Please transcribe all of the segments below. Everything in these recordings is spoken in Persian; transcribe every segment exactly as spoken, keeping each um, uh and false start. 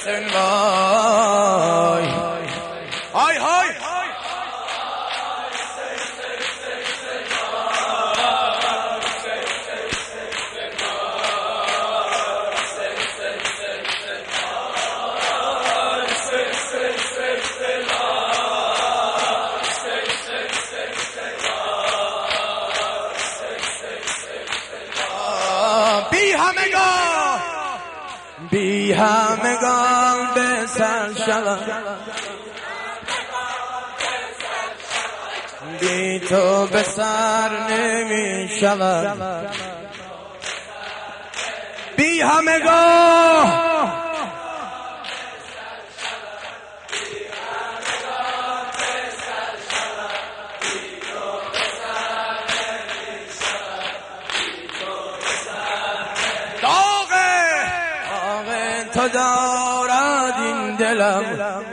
حسین وای های های بی همگان بی همگان به سر شوم، بی تو به سر نمی شوم. بی همگان تو دارد این دلم،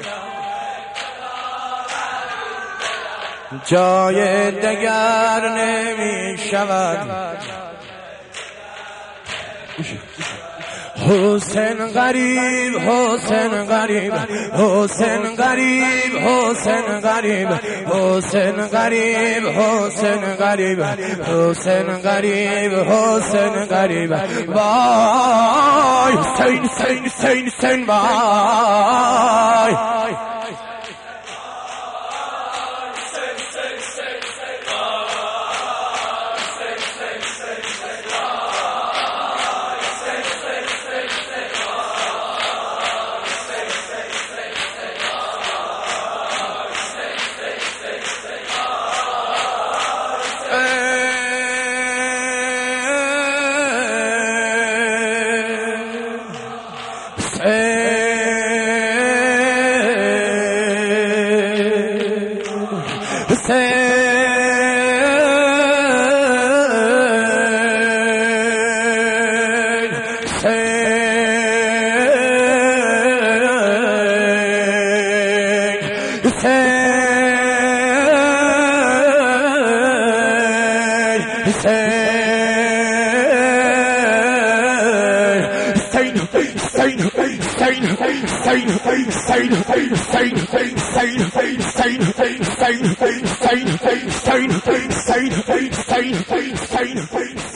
جای دگر نمی شود. حسین غریب حسین غریب حسین غریب حسین غریب حسین غریب حسین غریب حسین غریب حسین غریب وای حسین حسین حسین حسین وای Stain,